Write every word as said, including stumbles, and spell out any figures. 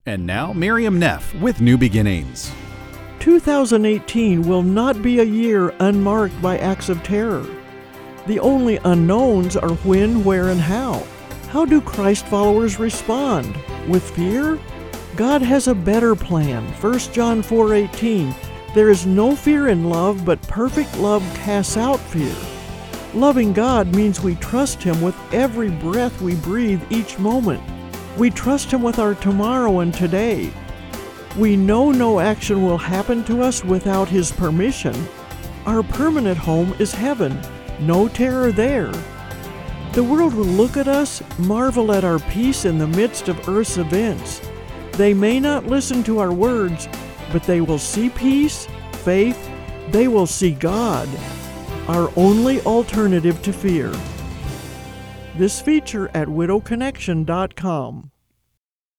And now, Miriam Neff with New Beginnings. two thousand eighteen will not be a year unmarked by acts of terror. The only unknowns are when, where, and how. How do Christ followers respond? With fear? God has a better plan. First John four eighteen. There is no fear in love, but perfect love casts out fear. Loving God means we trust Him with every breath we breathe each moment. We trust Him with our tomorrow and today. We know no action will happen to us without His permission. Our permanent home is heaven. No terror there. The world will look at us, marvel at our peace in the midst of earth's events. They may not listen to our words, but they will see peace, faith. They will see God, our only alternative to fear. This feature at widow connection dot com.